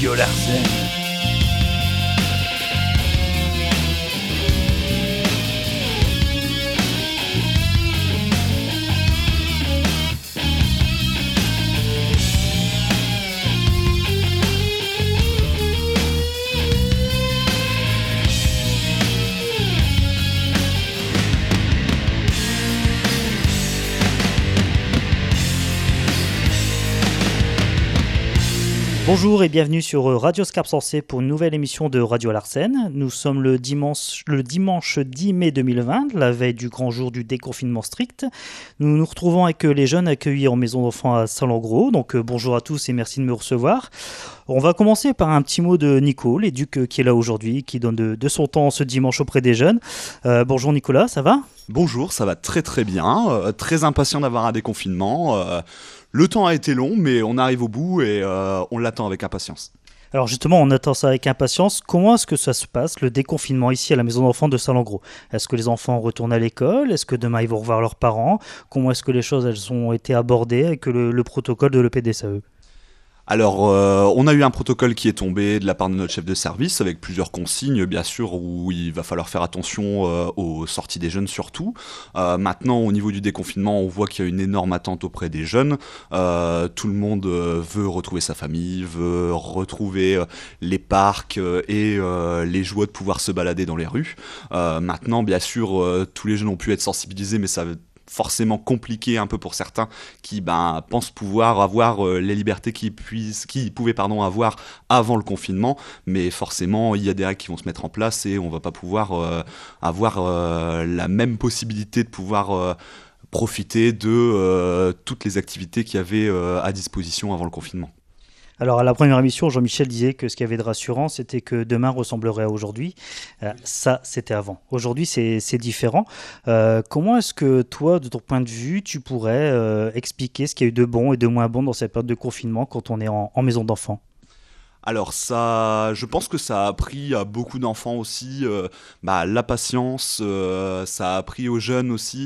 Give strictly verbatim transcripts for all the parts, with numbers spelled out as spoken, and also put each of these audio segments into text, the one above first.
Radio Larsen. Bonjour et bienvenue sur Radio Scarpe Sensée pour une nouvelle émission de Radio Larsen. Nous sommes le dimanche, le dimanche dix mai deux mille vingt, la veille du grand jour du déconfinement strict. Nous nous retrouvons avec les jeunes accueillis en maison d'enfants à Salengro. Donc euh, bonjour à tous et merci de me recevoir. On va commencer par un petit mot de Nico, l'éduc euh, qui est là aujourd'hui, qui donne de, de son temps ce dimanche auprès des jeunes. Euh, bonjour Nicolas, ça va ? Bonjour, ça va très très bien. Euh, très impatient d'avoir un déconfinement. Euh, Le temps a été long, mais on arrive au bout et euh, on l'attend avec impatience. Alors justement, on attend ça avec impatience. Comment est-ce que ça se passe, le déconfinement ici à la maison d'enfants de Salengro ? Est-ce que les enfants retournent à l'école ? Est-ce que demain ils vont revoir leurs parents ? Comment est-ce que les choses elles ont été abordées avec le, le protocole de l'E P D S A E ? Alors, euh, on a eu un protocole qui est tombé de la part de notre chef de service avec plusieurs consignes, bien sûr, où il va falloir faire attention euh, aux sorties des jeunes surtout. Euh, maintenant, au niveau du déconfinement, on voit qu'il y a une énorme attente auprès des jeunes. Euh, tout le monde euh, veut retrouver sa famille, veut retrouver euh, les parcs euh, et euh, les joies de pouvoir se balader dans les rues. Euh, maintenant, bien sûr, euh, tous les jeunes ont pu être sensibilisés, mais ça forcément compliqué un peu pour certains qui ben, pensent pouvoir avoir euh, les libertés qu'ils, puissent, qu'ils pouvaient pardon, avoir avant le confinement, mais forcément il y a des règles qui vont se mettre en place et on va pas pouvoir euh, avoir euh, la même possibilité de pouvoir euh, profiter de euh, toutes les activités qu'il y avait euh, à disposition avant le confinement. Alors à la première émission, Jean-Michel disait que ce qu'il y avait de rassurant, c'était que demain ressemblerait à aujourd'hui. Euh, ça, c'était avant. Aujourd'hui, c'est, c'est différent. Euh, comment est-ce que toi, de ton point de vue, tu pourrais euh, expliquer ce qu'il y a eu de bon et de moins bon dans cette période de confinement quand on est en, en maison d'enfants ? Alors ça, je pense que ça a appris à beaucoup d'enfants aussi euh, bah, la patience, euh, ça a appris aux jeunes aussi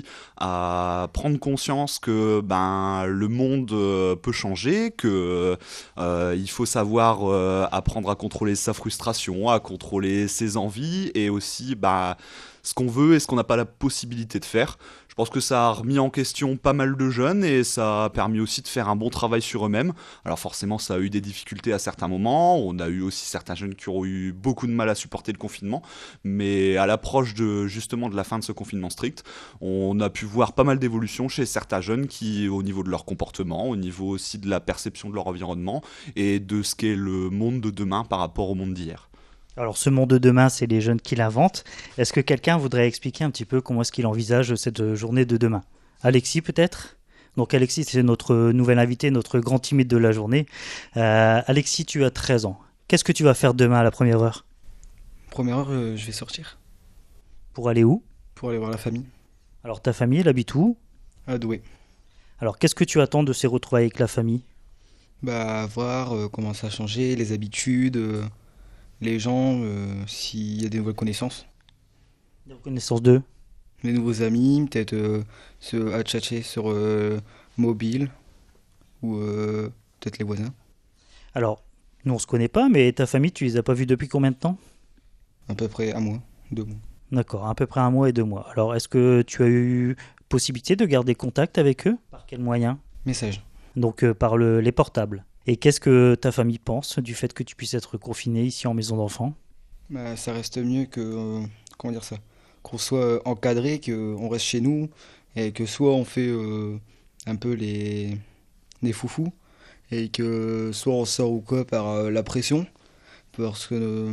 à prendre conscience que ben, le monde euh, peut changer, que euh, il faut savoir euh, apprendre à contrôler sa frustration, à contrôler ses envies et aussi bah, ce qu'on veut et ce qu'on n'a pas la possibilité de faire. Je pense que ça a remis en question pas mal de jeunes et ça a permis aussi de faire un bon travail sur eux-mêmes. Alors forcément, ça a eu des difficultés à certains moments. On a eu aussi certains jeunes qui ont eu beaucoup de mal à supporter le confinement. Mais à l'approche de, justement de la fin de ce confinement strict, on a pu voir pas mal d'évolutions chez certains jeunes qui, au niveau de leur comportement, au niveau aussi de la perception de leur environnement et de ce qu'est le monde de demain par rapport au monde d'hier. Alors ce monde de demain, c'est les jeunes qui l'inventent. Est-ce que quelqu'un voudrait expliquer un petit peu comment est-ce qu'il envisage cette journée de demain ? Alexis peut-être ? Donc Alexis, c'est notre nouvel invité, notre grand timide de la journée. Euh, Alexis, tu as treize ans. Qu'est-ce que tu vas faire demain à la première heure ? Première heure, euh, je vais sortir. Pour aller où ? Pour aller voir la famille. Alors ta famille, elle habite où ? À Douai. Alors qu'est-ce que tu attends de ces retrouvailles avec la famille ? Bah, voir euh, comment ça a changé, les habitudes... Euh... les gens, euh, s'il y a des nouvelles connaissances. Des reconnaissances d'eux ? Les nouveaux amis, peut-être euh, se à tchatcher sur euh, mobile, ou euh, peut-être les voisins. Alors, nous on se connaît pas, mais ta famille, tu les as pas vus depuis combien de temps ? À peu près un mois, deux mois. D'accord, à peu près un mois et deux mois. Alors, est-ce que tu as eu possibilité de garder contact avec eux ? Par quel moyen ? Message. Donc, euh, par le, les portables. Et qu'est-ce que ta famille pense du fait que tu puisses être confiné ici en maison d'enfants ? Bah, ça reste mieux que, euh, comment dire ça, qu'on soit encadré, qu'on reste chez nous, et que soit on fait euh, un peu les, les foufous, et que soit on sort ou quoi par euh, la pression, parce que euh,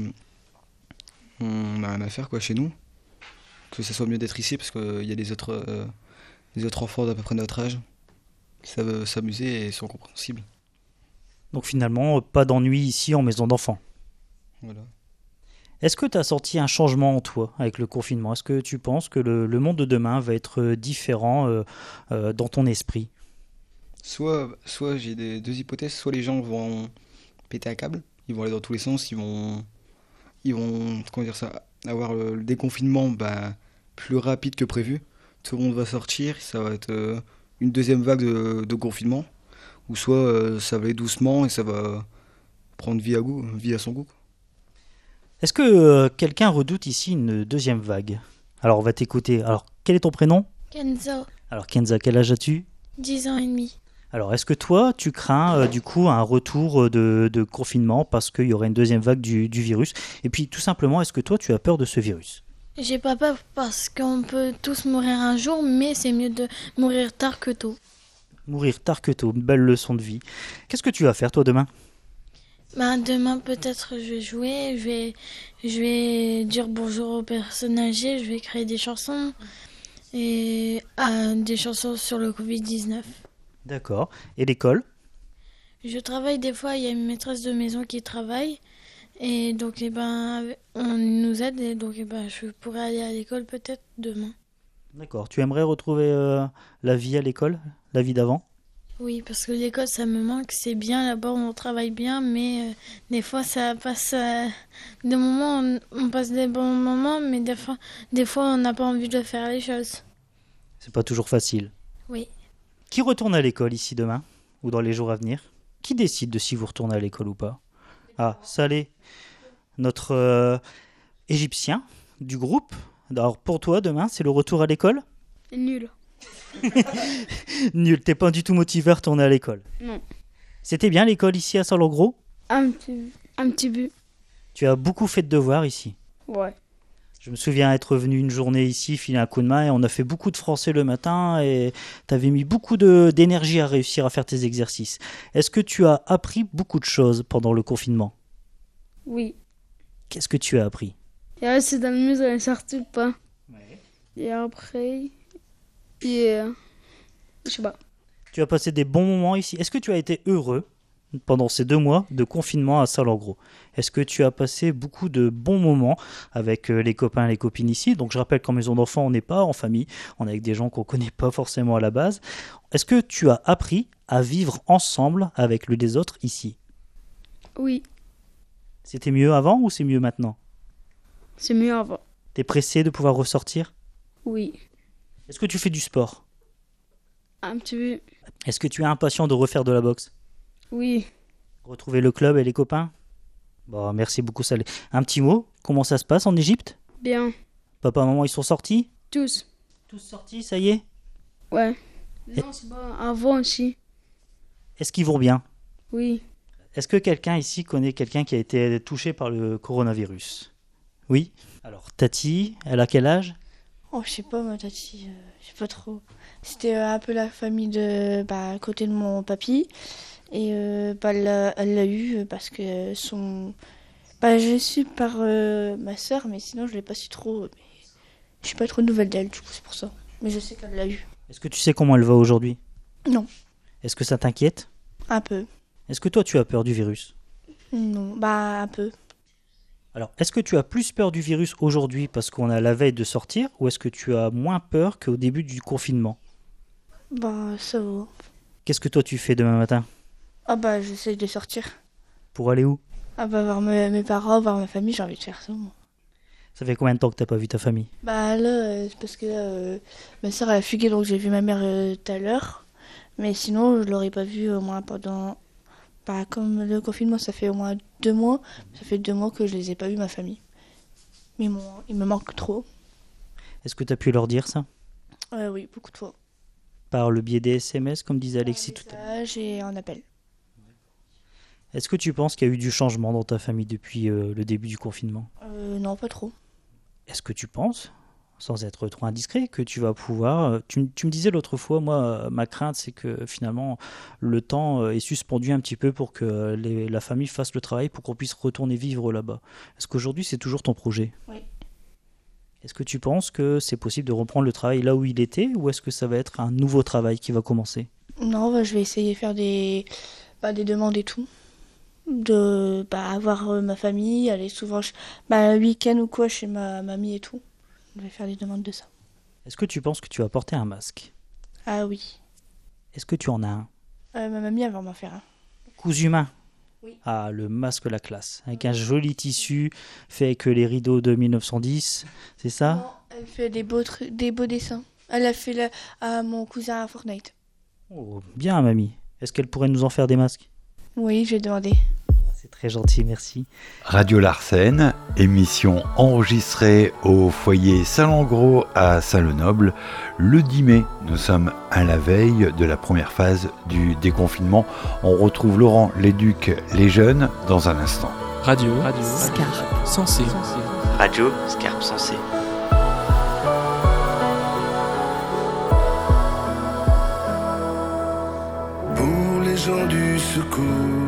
on n'a rien à faire quoi chez nous, que ça soit mieux d'être ici, parce qu'il y a des autres, euh, des autres enfants d'à peu près notre âge qui savent s'amuser et sont compréhensibles. Donc finalement, pas d'ennui ici en maison d'enfants. Voilà. Est-ce que tu as senti un changement en toi avec le confinement ? Est-ce que tu penses que le, le monde de demain va être différent euh, euh, dans ton esprit ? Soit, soit j'ai des, deux hypothèses, soit les gens vont péter un câble, ils vont aller dans tous les sens, ils vont, ils vont comment dire ça, avoir le, le déconfinement bah, plus rapide que prévu. Tout le monde va sortir, ça va être euh, une deuxième vague de, de confinement. Ou soit euh, ça va aller doucement et ça va prendre vie à goût, vie à son goût. Est-ce que euh, quelqu'un redoute ici une deuxième vague? Alors, on va t'écouter. Alors, quel est ton prénom? Kenzo, Alors, Kenza, quel âge as-tu? dix ans et demi. Alors, est-ce que toi, tu crains euh, du coup un retour de, de confinement parce qu'il y aurait une deuxième vague du, du virus? Et puis, tout simplement, est-ce que toi, tu as peur de ce virus? J'ai pas peur parce qu'on peut tous mourir un jour, mais c'est mieux de mourir tard que tôt. Mourir tard que tôt, une belle leçon de vie. Qu'est-ce que tu vas faire, toi, demain? Bah, demain, peut-être, je vais jouer, je vais, je vais dire bonjour aux personnes âgées, je vais créer des chansons, et ah, des chansons sur le covid dix-neuf. D'accord. Et l'école? Je travaille des fois, il y a une maîtresse de maison qui travaille, et donc, eh ben, on nous aide, et donc, eh ben, je pourrais aller à l'école peut-être demain. D'accord. Tu aimerais retrouver euh, la vie à l'école, la vie d'avant? Oui, parce que l'école, ça me manque, c'est bien, là-bas on travaille bien, mais euh, des fois ça passe euh, des moments, on, on passe des bons moments, mais des fois, des fois on n'a pas envie de faire les choses. C'est pas toujours facile. Oui, Qui retourne à l'école ici demain ou dans les jours à venir? Qui décide de si vous retournez à l'école ou pas? Ah, Salé, notre euh, Égyptien du groupe. Alors pour toi, demain, c'est le retour à l'école? Nul. Nul, t'es pas du tout motivé à retourner à l'école. Non. C'était bien l'école ici à Salengro? Un petit, un petit but. Tu as beaucoup fait de devoirs ici. Ouais. Je me souviens être venu une journée ici, filer un coup de main, et on a fait beaucoup de français le matin, et t'avais mis beaucoup de, d'énergie à réussir à faire tes exercices. Est-ce que tu as appris beaucoup de choses pendant le confinement? Oui. Qu'est-ce que tu as appris? Et là, c'est d'amuser dans les sorties ou pas. Et après, et, euh, je sais pas. Tu as passé des bons moments ici. Est-ce que tu as été heureux pendant ces deux mois de confinement à Salengro? Est-ce que tu as passé beaucoup de bons moments avec euh, les copains et les copines ici? Donc je rappelle qu'en maison d'enfants, on n'est pas en famille, on est avec des gens qu'on ne connaît pas forcément à la base. Est-ce que tu as appris à vivre ensemble avec le des autres ici? Oui, C'était mieux avant ou c'est mieux maintenant? c'est mieux avant. T'es pressé de pouvoir ressortir? Oui. Est-ce que tu fais du sport? Un petit but. Est-ce que tu es impatient de refaire de la boxe? Oui. Retrouver le club et les copains? Bon, merci beaucoup Salé. Un petit mot, comment ça se passe en Égypte? Bien. Papa, maman, ils sont sortis? Tous. Tous sortis, ça y est? Ouais. Non, c'est pas avant aussi. Est-ce qu'ils vont bien? Oui. Est-ce que quelqu'un ici connaît quelqu'un qui a été touché par le coronavirus? Oui? Alors, Tati, elle a quel âge? Oh, je sais pas, ma tati, euh, je sais pas trop. C'était euh, un peu la famille de, bah, à côté de mon papy. Et euh, bah, elle l'a elle l'a eu parce que son. Bah, je l'ai su par euh, ma soeur, mais sinon je l'ai pas su trop. Mais je suis pas trop de nouvelles d'elle, du coup, c'est pour ça. Mais je sais qu'elle l'a eu. Est-ce que tu sais comment elle va aujourd'hui? Non, Est-ce que ça t'inquiète? un peu. Est-ce que toi, tu as peur du virus? Non, bah, un peu. Alors, est-ce que tu as plus peur du virus aujourd'hui parce qu'on est à la veille de sortir, ou est-ce que tu as moins peur qu'au début du confinement? Bah, ça va. Qu'est-ce que toi tu fais demain matin? Ah, bah, j'essaie de sortir. Pour aller où? Ah, bah, voir me- mes parents, voir ma famille, j'ai envie de faire ça, moi. Ça fait combien de temps que t'as pas vu ta famille? Bah, là, euh, c'est parce que euh, ma soeur elle a fugué, donc j'ai vu ma mère euh, tout à l'heure. Mais sinon, je l'aurais pas vue au moins pendant. Bah, comme le confinement, ça fait au moins deux mois. Ça fait deux mois que je les ai pas vus, ma famille. Mais bon, il me manque trop. Est-ce que tu as pu leur dire ça? Euh, oui, beaucoup de fois. Par le biais des S M S, comme disait Alexis tout à l'heure. Là, j'ai un appel. Est-ce que tu penses qu'il y a eu du changement dans ta famille depuis euh, le début du confinement? Euh, non, pas trop. Est-ce que tu penses, sans être trop indiscret, que tu vas pouvoir... euh, Tu, m- tu me disais l'autre fois, moi, euh, ma crainte, c'est que finalement, le temps euh, est suspendu un petit peu pour que euh, les- la famille fasse le travail pour qu'on puisse retourner vivre là-bas. Est-ce qu'aujourd'hui, c'est toujours ton projet? Oui. Est-ce que tu penses que c'est possible de reprendre le travail là où il était, ou est-ce que ça va être un nouveau travail qui va commencer? Non, bah, je vais essayer de faire des, bah, des demandes et tout. De bah, avoir euh, ma famille, aller souvent ch- bah, le week-end ou quoi chez ma mamie et tout. Je vais faire des demandes de ça. Est-ce que tu penses que tu vas porter un masque? Ah oui. Est-ce que tu en as un? Euh, ma mamie, elle va m'en faire un. Cousu main? Oui. Ah, le masque la classe, avec un joli tissu fait avec les rideaux de mille neuf cent dix, c'est ça? Non, elle fait des beaux, tru- des beaux dessins. Elle a fait le- à mon cousin à Fortnite. Oh, bien, mamie. Est-ce qu'elle pourrait nous en faire des masques? Oui, j'ai demandé. C'est très gentil, merci. Radio Larsen, émission enregistrée au foyer Saint-Langros à Saint-Lenoble le dix mai. Nous sommes à la veille de la première phase du déconfinement. On retrouve Laurent, Léduc, les jeunes dans un instant. Radio, Radio Scarpe Sensée. Radio Scarpe Sensée. Pour les gens du secours,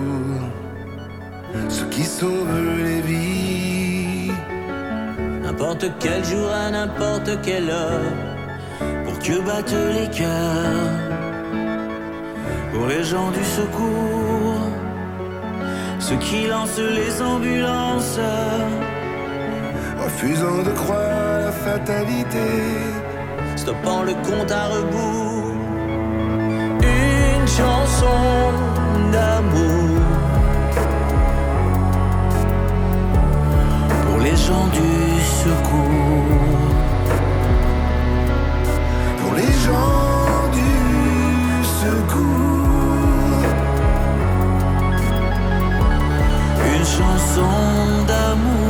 ceux qui sauvent les vies, n'importe quel jour à n'importe quelle heure, pour que battent les cœurs. Pour les gens du secours, ceux qui lancent les ambulances, refusant de croire à la fatalité, stoppant le compte à rebours. Une chanson d'amour pour les gens du secours. Pour les gens du secours, une chanson d'amour.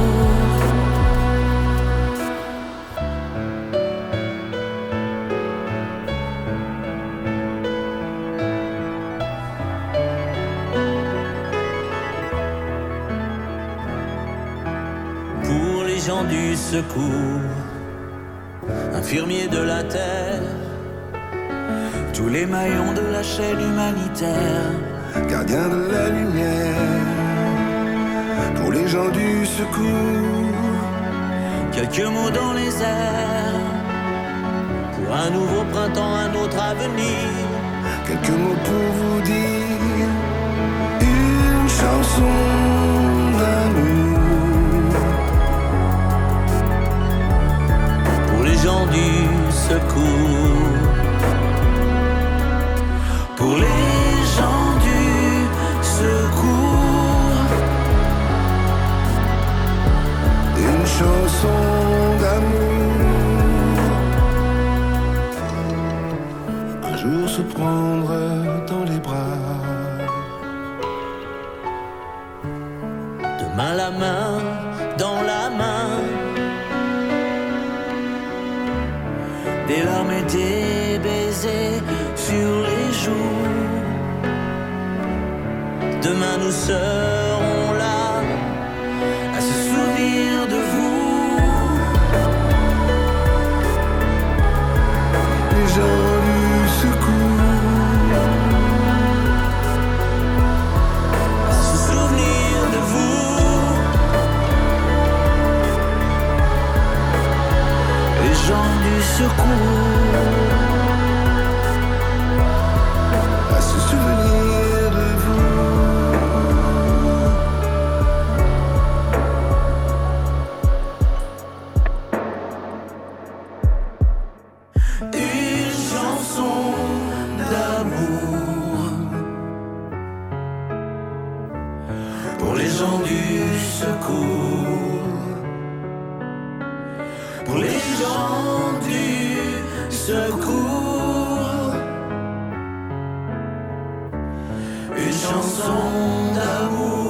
Pour les gens du secours, infirmiers de la terre, tous les maillons de la chaîne humanitaire, gardiens de la lumière. Pour les gens du secours, quelques mots dans les airs, pour un nouveau printemps, un autre avenir. Quelques mots pour vous dire une chanson d'amour. Pour les gens du secours, pour les gens du secours, une chanson d'amour. Un jour se prendre dans les bras, demain la main dans la main, des larmes et des baisers sur les joues. Demain nous serons là à se souvenir de vous. Les gens du secours, À se souvenir de vous. Les gens du secours, à se souvenir de vous. une chanson d'amour pour les gens du secours, pour les gens du secours, une chanson d'amour.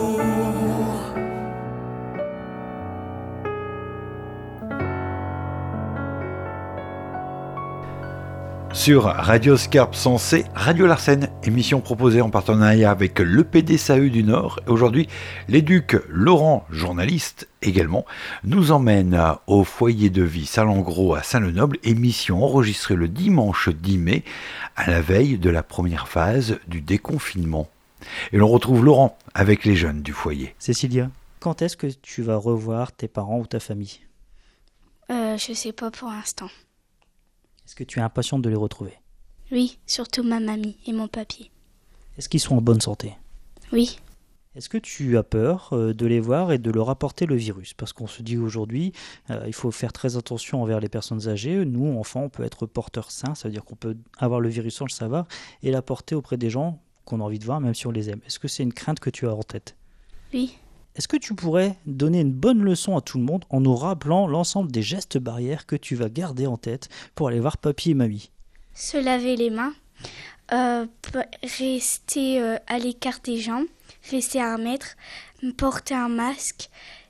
Sur Radio Scarpe Sensée, Radio Larsen, émission proposée en partenariat avec le P D S A U du Nord. Aujourd'hui, l'éduc Laurent, journaliste également, nous emmène au foyer de vie Saint-Langros à Saint-Lenoble, émission enregistrée le dimanche dix mai, à la veille de la première phase du déconfinement. Et l'on retrouve Laurent avec les jeunes du foyer. Cécilia, quand est-ce que tu vas revoir tes parents ou ta famille ? Euh, je sais pas pour l'instant. Est-ce que tu es impatiente de les retrouver ? Oui, surtout ma mamie et mon papy. Est-ce qu'ils sont en bonne santé ? Oui. Est-ce que tu as peur euh, de les voir et de leur apporter le virus ? Parce qu'on se dit aujourd'hui, euh, il faut faire très attention envers les personnes âgées. Nous, enfants, on peut être porteurs sains, ça veut dire qu'on peut avoir le virus sans le savoir et l'apporter auprès des gens qu'on a envie de voir, même si on les aime. Est-ce que c'est une crainte que tu as en tête ? Oui. Est-ce que tu pourrais donner une bonne leçon à tout le monde en nous rappelant l'ensemble des gestes barrières que tu vas garder en tête pour aller voir papy et mamie ? Se laver les mains, euh, p- rester euh, à l'écart des gens, rester à un mètre, porter un masque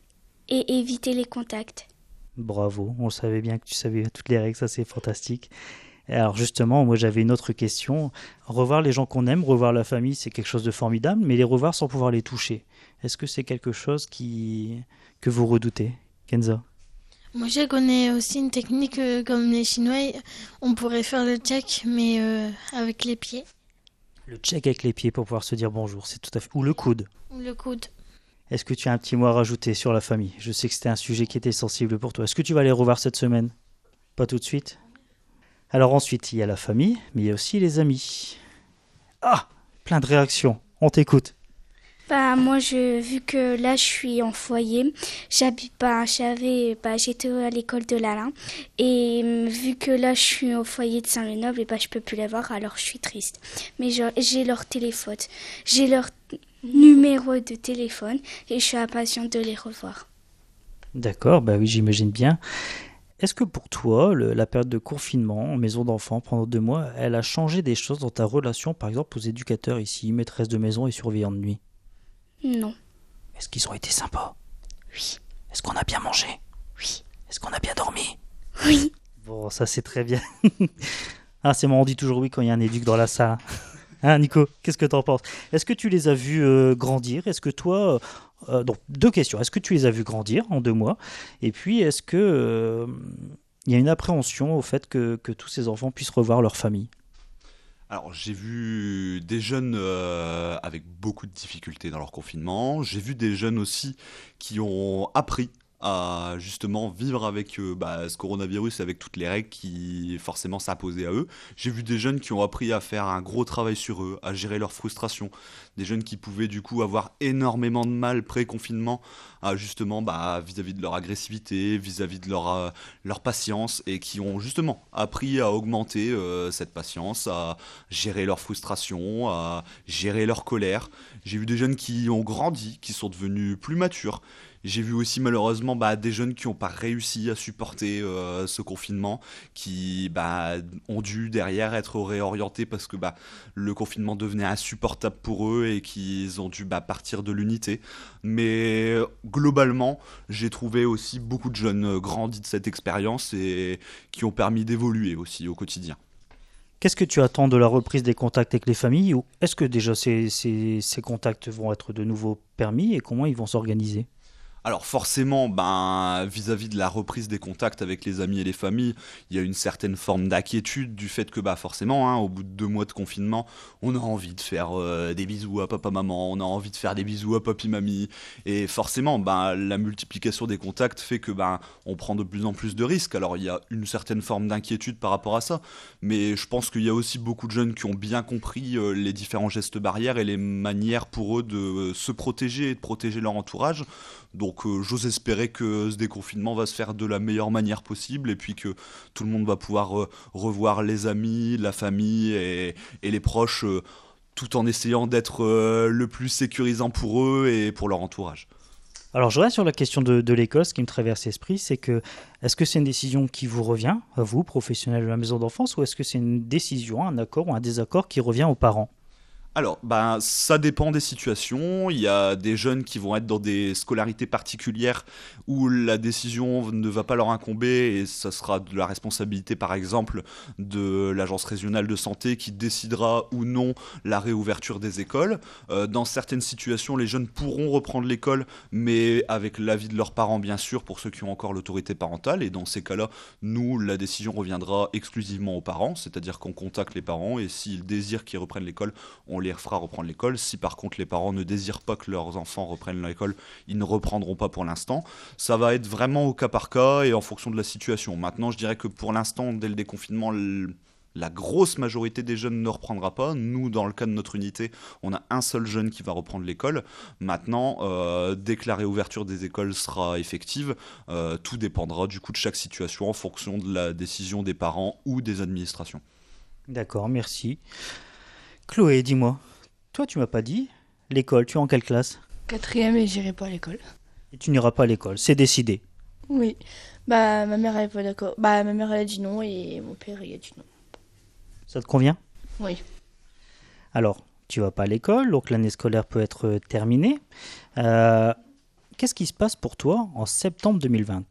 et éviter les contacts. Bravo, on savait bien que tu savais toutes les règles, ça c'est fantastique. Alors justement, moi j'avais une autre question. Revoir les gens qu'on aime, revoir la famille, c'est quelque chose de formidable, mais les revoir sans pouvoir les toucher. Est-ce que c'est quelque chose qui... que vous redoutez, Kenza? Moi, je connais aussi une technique euh, comme les Chinois. On pourrait faire le check, mais euh, avec les pieds. Le check avec les pieds pour pouvoir se dire bonjour, c'est tout à fait... Ou le coude. Ou le coude. Est-ce que tu as un petit mot à rajouter sur la famille? Je sais que c'était un sujet qui était sensible pour toi. Est-ce que tu vas les revoir cette semaine? Pas tout de suite? Alors ensuite, il y a la famille, mais il y a aussi les amis. Ah, plein de réactions. On t'écoute. Bah, moi, je, vu que là, je suis en foyer, j'habite pas, j'avais, bah, j'étais à l'école de l'Alain, et euh, vu que là, je suis au foyer de Saint-Lénoble, et bah, je peux plus les voir, alors je suis triste. Mais je, j'ai leur téléphone, j'ai leur numéro de téléphone, et je suis impatiente de les revoir. D'accord, bah oui, j'imagine bien. Est-ce que pour toi, le, la période de confinement en maison d'enfants pendant deux mois, elle a changé des choses dans ta relation, par exemple, aux éducateurs ici, maîtresses de maison et surveillants de nuit? Non. Est-ce qu'ils ont été sympas? Oui. Est-ce qu'on a bien mangé? Oui. Est-ce qu'on a bien dormi? Oui. Bon, ça c'est très bien. Ah, c'est marrant, on dit toujours oui quand il y a un éduc dans la salle. Hein, Nico, qu'est-ce que t'en penses? Est-ce que tu les as vus euh, grandir? Est-ce que toi... Euh, donc, deux questions. Est-ce que tu les as vus grandir en deux mois? Et puis, est-ce que euh, il y a une appréhension au fait que, que tous ces enfants puissent revoir leur famille? Alors, j'ai vu des jeunes euh, avec beaucoup de difficultés dans leur confinement. J'ai vu des jeunes aussi qui ont appris à justement vivre avec euh, bah, ce coronavirus et avec toutes les règles qui forcément s'imposaient à eux. J'ai vu des jeunes qui ont appris à faire un gros travail sur eux, à gérer leur frustration. Des jeunes qui pouvaient du coup avoir énormément de mal pré-confinement à justement bah, vis-à-vis de leur agressivité, vis-à-vis de leur, euh, leur patience et qui ont justement appris à augmenter euh, cette patience, à gérer leur frustration, à gérer leur colère. J'ai vu des jeunes qui ont grandi, qui sont devenus plus matures. J'ai vu aussi malheureusement bah, des jeunes qui n'ont pas réussi à supporter euh, ce confinement, qui bah, ont dû derrière être réorientés parce que bah, le confinement devenait insupportable pour eux et qu'ils ont dû bah, partir de l'unité. Mais globalement, j'ai trouvé aussi beaucoup de jeunes grandis de cette expérience et qui ont permis d'évoluer aussi au quotidien. Qu'est-ce que tu attends de la reprise des contacts avec les familles? Ou est-ce que déjà ces, ces, ces contacts vont être de nouveau permis et comment ils vont s'organiser? Alors forcément, ben, vis-à-vis de la reprise des contacts avec les amis et les familles, il y a une certaine forme d'inquiétude du fait que bah, forcément, hein, au bout de deux mois de confinement, on a envie de faire euh, des bisous à papa-maman, on a envie de faire des bisous à papy-mamie, et forcément, ben, la multiplication des contacts fait que ben, on prend de plus en plus de risques. Alors il y a une certaine forme d'inquiétude par rapport à ça, mais je pense qu'il y a aussi beaucoup de jeunes qui ont bien compris euh, les différents gestes barrières et les manières pour eux de euh, se protéger et de protéger leur entourage. Donc euh, j'ose espérer que ce déconfinement va se faire de la meilleure manière possible et puis que tout le monde va pouvoir euh, revoir les amis, la famille et, et les proches euh, tout en essayant d'être euh, le plus sécurisant pour eux et pour leur entourage. Alors je reste sur la question de, de l'école, ce qui me traverse l'esprit, c'est que est-ce que c'est une décision qui vous revient, à vous, professionnels de la maison d'enfance, ou est-ce que c'est une décision, un accord ou un désaccord qui revient aux parents ? Alors, ben, ça dépend des situations. Il y a des jeunes qui vont être dans des scolarités particulières où la décision ne va pas leur incomber et ça sera de la responsabilité, par exemple, de l'agence régionale de santé qui décidera ou non la réouverture des écoles. Euh, dans certaines situations, les jeunes pourront reprendre l'école, mais avec l'avis de leurs parents, bien sûr, pour ceux qui ont encore l'autorité parentale. Et dans ces cas-là, nous, la décision reviendra exclusivement aux parents, c'est-à-dire qu'on contacte les parents et s'ils désirent qu'ils reprennent l'école, on les fera reprendre l'école. Si par contre les parents ne désirent pas que leurs enfants reprennent l'école, ils ne reprendront pas pour l'instant. Ça va être vraiment au cas par cas et en fonction de la situation. Maintenant, je dirais que pour l'instant, dès le déconfinement, le... la grosse majorité des jeunes ne reprendra pas. Nous, dans le cas de notre unité, on a un seul jeune qui va reprendre l'école. Maintenant, euh, dès que la réouverture des écoles sera effective, euh, tout dépendra du coup de chaque situation en fonction de la décision des parents ou des administrations. D'accord, merci. Chloé, dis-moi, toi tu m'as pas dit, l'école, tu es en quelle classe ? Quatrième et j'irai pas à l'école. Et tu n'iras pas à l'école, c'est décidé. Oui, bah ma mère elle est pas d'accord. Bah ma mère elle a dit non et mon père il a dit non. Ça te convient ? Oui. Alors, tu vas pas à l'école, donc l'année scolaire peut être terminée. Euh, qu'est-ce qui se passe pour toi en septembre deux mille vingt ?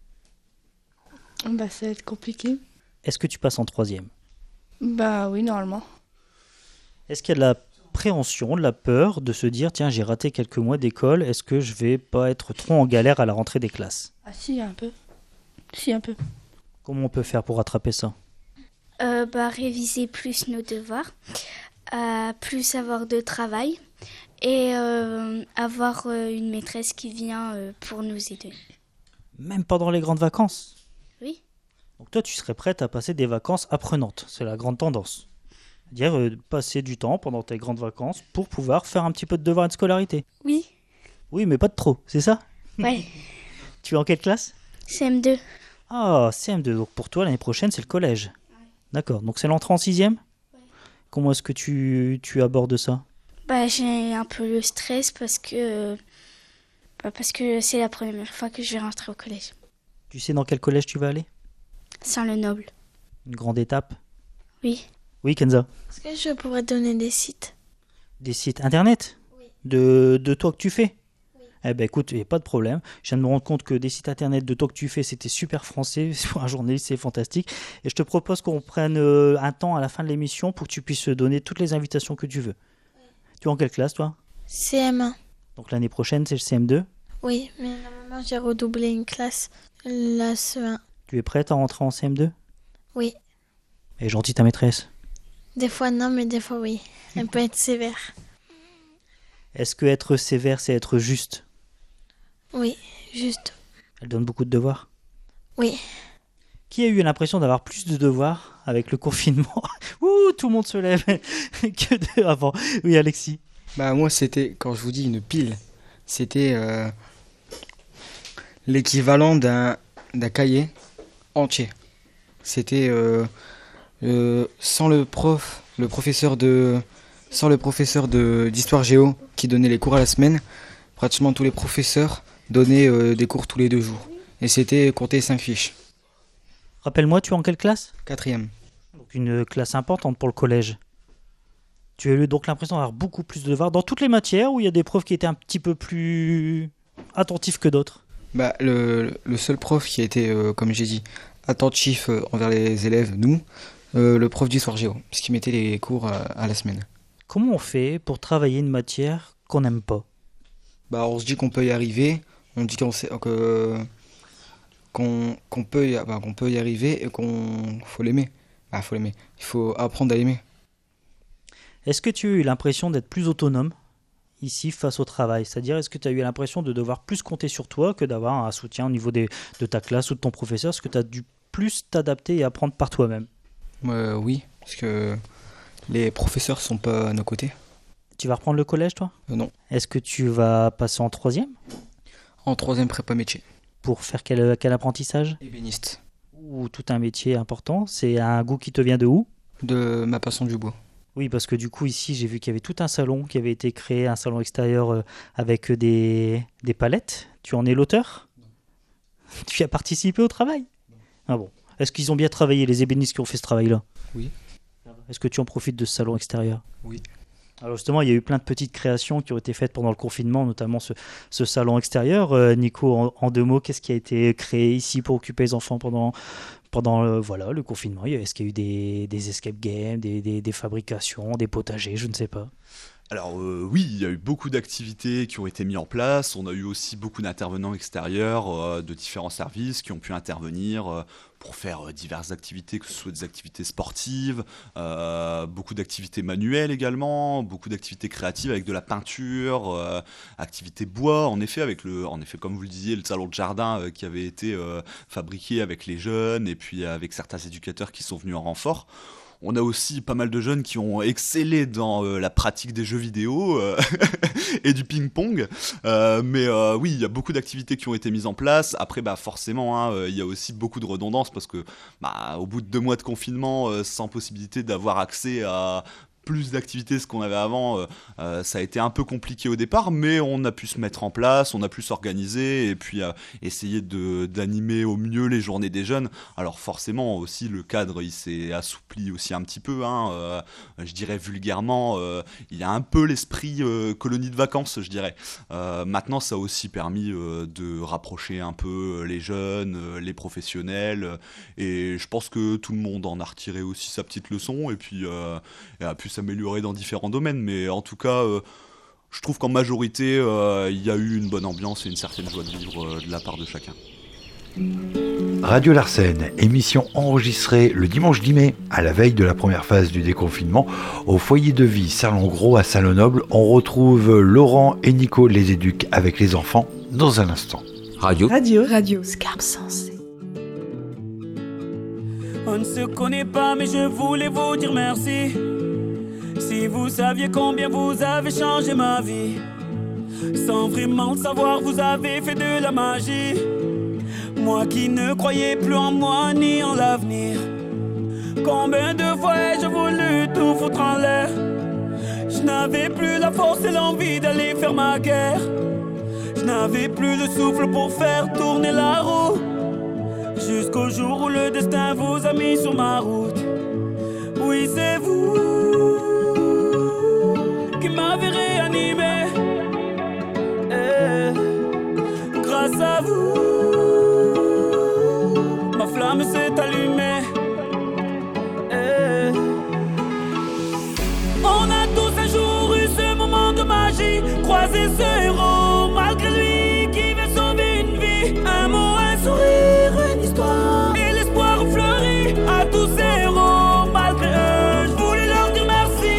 Bah, ça va être compliqué. Est-ce que tu passes en troisième ? Bah oui, normalement. Est-ce qu'il y a de la préhension, de la peur de se dire, tiens, j'ai raté quelques mois d'école, est-ce que je vais pas être trop en galère à la rentrée des classes ? Ah si, un peu. Si, un peu. Comment on peut faire pour rattraper ça ? Euh, bah, réviser plus nos devoirs, euh, plus avoir de travail et euh, avoir euh, une maîtresse qui vient euh, pour nous aider. Même pendant les grandes vacances ? Oui. Donc toi, tu serais prête à passer des vacances apprenantes, c'est la grande tendance. C'est-à-dire euh, passer du temps pendant tes grandes vacances pour pouvoir faire un petit peu de devoirs et de scolarité. Oui. Oui, mais pas de trop, c'est ça ? Ouais. Tu es en quelle classe ? C M deux. Ah, C M deux, donc pour toi, l'année prochaine, c'est le collège. Ouais. D'accord, donc c'est l'entrée en sixième ? Ouais. Comment est-ce que tu, tu abordes ça ? Bah, j'ai un peu le stress parce que, bah, parce que c'est la première fois que je vais rentrer au collège. Tu sais dans quel collège tu vas aller ? Saint-Le-Noble. Une grande étape ? Oui. Oui, Kenza ? Est-ce que je pourrais donner des sites ? Des sites internet ? Oui. De, de toi que tu fais ? Oui. Eh ben écoute, il n'y a pas de problème. Je viens de me rendre compte que des sites internet de toi que tu fais, c'était super français. Pour un journaliste, c'est fantastique. Et je te propose qu'on prenne euh, un temps à la fin de l'émission pour que tu puisses donner toutes les invitations que tu veux. Oui. Tu es en quelle classe, toi ? C M un. Donc l'année prochaine, c'est le C M deux ? Oui, mais normalement, j'ai redoublé une classe, la C E un. Tu es prête à rentrer en C M deux ? Oui. Elle est gentille ta maîtresse ? Des fois non, mais des fois oui. Elle peut être sévère. Est-ce que être sévère, c'est être juste ? Oui, juste. Elle donne beaucoup de devoirs ? Oui. Qui a eu l'impression d'avoir plus de devoirs avec le confinement ? Ouh, tout le monde se lève que de... avant. Oui, Alexis ? Bah moi, c'était, quand je vous dis une pile, c'était euh, l'équivalent d'un, d'un cahier entier. C'était euh, euh, sans le prof, le professeur de, sans le professeur de d'histoire géo qui donnait les cours à la semaine, pratiquement tous les professeurs donnaient euh, des cours tous les deux jours. Et c'était compter cinq fiches. Rappelle-moi, tu es en quelle classe ? Quatrième. Donc une classe importante pour le collège. Tu as eu donc l'impression d'avoir beaucoup plus de devoirs dans toutes les matières, ou il y a des profs qui étaient un petit peu plus attentifs que d'autres ? Bah le, le seul prof qui a été, euh, comme j'ai dit, attentif envers les élèves, nous, euh, le prof d'histoire géo, parce qu'il mettait les cours à, à la semaine. Comment on fait pour travailler une matière qu'on n'aime pas ? Bah on se dit qu'on peut y arriver, on dit qu'on sait, que, qu'on, qu'on, peut y, bah, qu'on peut y arriver et qu'on faut l'aimer. Bah faut l'aimer, il faut apprendre à aimer. Est-ce que tu as eu l'impression d'être plus autonome ici face au travail ? C'est-à-dire, est-ce que tu as eu l'impression de devoir plus compter sur toi que d'avoir un soutien au niveau des, de ta classe ou de ton professeur ? Est-ce que tu as dû plus t'adapter et apprendre par toi-même ? euh, Oui, parce que les professeurs ne sont pas à nos côtés. Tu vas reprendre le collège, toi ? euh, Non. Est-ce que tu vas passer en troisième ? En troisième prépa métier. Pour faire quel, quel apprentissage ? Ébéniste. Ou tout un métier important. C'est un goût qui te vient de où ? De ma passion du bois. Oui, parce que du coup, ici, j'ai vu qu'il y avait tout un salon qui avait été créé, un salon extérieur euh, avec des, des palettes. Tu en es l'auteur ? Non. Tu as participé au travail ? Non. Ah bon. Est-ce qu'ils ont bien travaillé, les ébénistes qui ont fait ce travail-là ? Oui. Est-ce que tu en profites de ce salon extérieur ? Oui. Alors justement, il y a eu plein de petites créations qui ont été faites pendant le confinement, notamment ce, ce salon extérieur. Euh, Nico, en, en deux mots, qu'est-ce qui a été créé ici pour occuper les enfants pendant... Pendant euh, voilà, le confinement, est-ce qu'il y a eu des, des escape games, des, des, des fabrications, des potagers, je ne sais pas. Alors euh, oui, il y a eu beaucoup d'activités qui ont été mises en place. On a eu aussi beaucoup d'intervenants extérieurs euh, de différents services qui ont pu intervenir euh, pour faire euh, diverses activités, que ce soit des activités sportives, euh, beaucoup d'activités manuelles également, beaucoup d'activités créatives avec de la peinture, euh, activités bois. En effet, avec le, en effet, comme vous le disiez, le salon de jardin euh, qui avait été euh, fabriqué avec les jeunes et puis avec certains éducateurs qui sont venus en renfort. On a aussi pas mal de jeunes qui ont excellé dans euh, la pratique des jeux vidéo euh, et du ping-pong. Euh, mais euh, oui, il y a beaucoup d'activités qui ont été mises en place. Après, bah, forcément, hein, il y a aussi beaucoup de redondance parce que bah, au bout de deux mois de confinement, euh, sans possibilité d'avoir accès à plus d'activités ce qu'on avait avant, euh, euh, ça a été un peu compliqué au départ, mais on a pu se mettre en place, on a pu s'organiser et puis euh, essayer de, d'animer au mieux les journées des jeunes. Alors forcément aussi le cadre il s'est assoupli aussi un petit peu, hein, euh, je dirais vulgairement, euh, il y a un peu l'esprit euh, colonie de vacances, je dirais. Euh, maintenant ça a aussi permis euh, de rapprocher un peu les jeunes, euh, les professionnels, euh, et je pense que tout le monde en a retiré aussi sa petite leçon et puis euh, et a pu s'améliorer dans différents domaines, mais en tout cas euh, je trouve qu'en majorité euh, il y a eu une bonne ambiance et une certaine joie de vivre euh, de la part de chacun. Radio Larsen, émission enregistrée le dimanche dix mai, à la veille de la première phase du déconfinement, au foyer de vie Salon-Gros à Salon-Noble. On retrouve Laurent et Nico les éduques avec les enfants dans un instant. Radio. Radio. Radio. Scarpe Sensée. On ne se connaît pas, mais je voulais vous dire merci. Si vous saviez combien vous avez changé ma vie, sans vraiment le savoir, vous avez fait de la magie. Moi qui ne croyais plus en moi ni en l'avenir, combien de fois ai-je voulu tout foutre en l'air. Je n'avais plus la force et l'envie d'aller faire ma guerre. Je n'avais plus le souffle pour faire tourner la roue, jusqu'au jour où le destin vous a mis sur ma route. Oui, c'est vous qui m'avez réanimé, et grâce à vous ma flamme s'est allumée, et on a tous un jour eu ce moment de magie, croisé ce héros malgré lui qui veut sauver une vie. Un mot, un sourire, une histoire, et l'espoir fleurit à tous ces héros. Malgré eux, je voulais leur dire merci.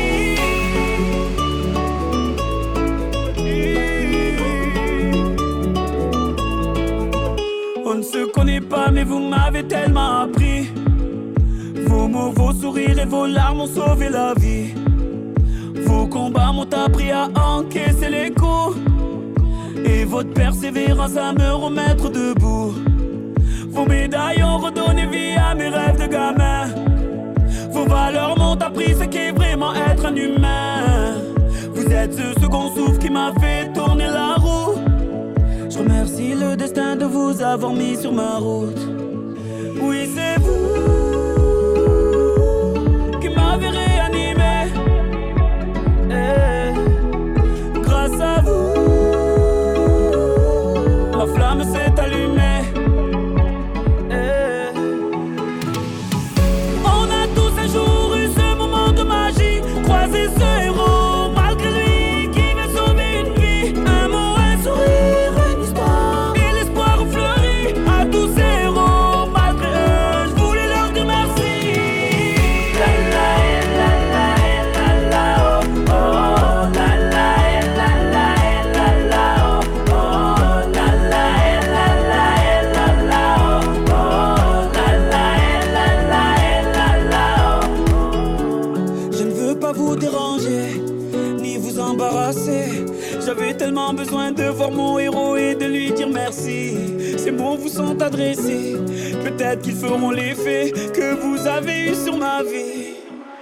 On ne se connaît pas, mais vous m'avez tellement appris. Vos mots, vos sourires et vos larmes ont sauvé la vie. Vos combats m'ont appris à encaisser les coups, et votre persévérance à me remettre debout. Vos médailles ont redonné vie à mes rêves de gamin. Vos valeurs m'ont appris ce qu'est vraiment être un humain. Vous êtes ce second souffle qui m'a fait tourner la roue. Je remercie le destin de vous avoir mis sur ma route. Oui, c'est vous qui m'avez réanimé, et grâce à vous ma flamme s'est allumée, et on a tous un jour eu ce moment de magie, croisé ce héros malgré lui qui veut sauver une vie. Un mot, un sourire, une histoire, et l'espoir fleurit à tous ces héros. Malgré eux, je voulais leur dire merci. La la la la la la oh oh la la la la la la oh oh la la la la la la oh oh la la la la la oh. Je ne veux pas vous déranger ni vous embarrasser. J'avais tellement besoin de voir mon héros et de lui dire merci. Ces mots vous sont adressés, peut-être qu'ils feront l'effet que vous avez eu sur ma vie.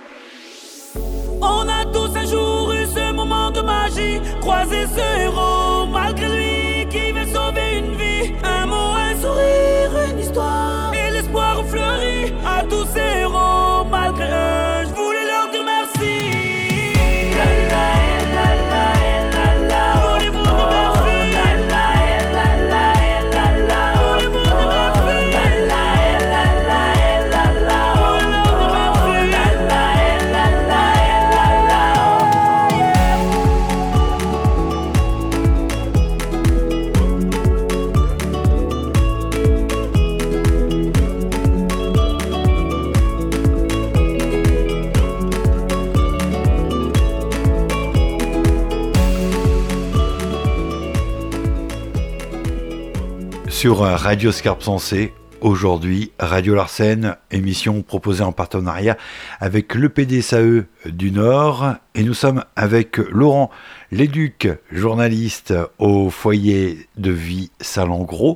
On a tous un jour eu ce moment de magie, croisé ce héros malgré lui qui veut sauver une vie. Un mot, un sourire, une histoire, et l'espoir fleurit à tous ces héros. Malgré eux, je voulais leur dire merci. La la la la la la. Voulez-vous dire merci? La la la la la la. Voulez-vous dire merci? La la la la la la. Voulez-vous dire merci? La la la la la Sur Radio Scarpe Sensée, Aujourd'hui, Radio Larsen, émission proposée en partenariat avec le P D S A E du Nord. Et nous sommes avec Laurent Léduc, journaliste au foyer de vie Saint-Langros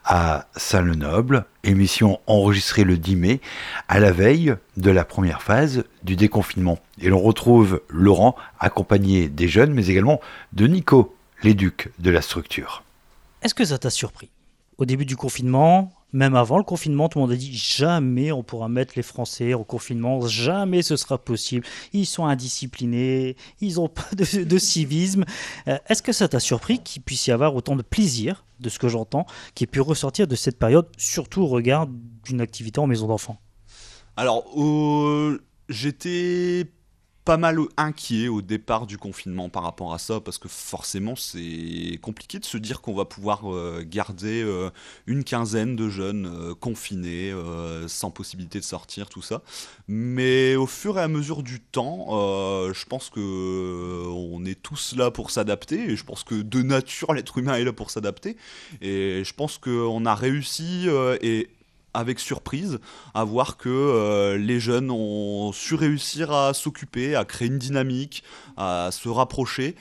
à Saint-Lenoble. Émission enregistrée le dix mai, à la veille de la première phase du déconfinement. Et l'on retrouve Laurent accompagné des jeunes, mais également de Nico Léduc de la structure. Est-ce que ça t'a surpris ? Au début du confinement, même avant le confinement, tout le monde a dit jamais on pourra mettre les Français en confinement, jamais ce sera possible. Ils sont indisciplinés, ils n'ont pas de, de civisme. Euh, est-ce que ça t'a surpris qu'il puisse y avoir autant de plaisir, de ce que j'entends, qui ait pu ressortir de cette période, surtout au regard d'une activité en maison d'enfants ? Alors, euh, j'étais pas mal inquiet au départ du confinement par rapport à ça, parce que forcément c'est compliqué de se dire qu'on va pouvoir euh, garder euh, une quinzaine de jeunes euh, confinés, euh, sans possibilité de sortir, tout ça. Mais au fur et à mesure du temps, euh, je pense que euh, on est tous là pour s'adapter, et je pense que de nature l'être humain est là pour s'adapter, et je pense qu'on a réussi, euh, et avec surprise, à voir que euh, les jeunes ont su réussir à s'occuper, à créer une dynamique, à se rapprocher.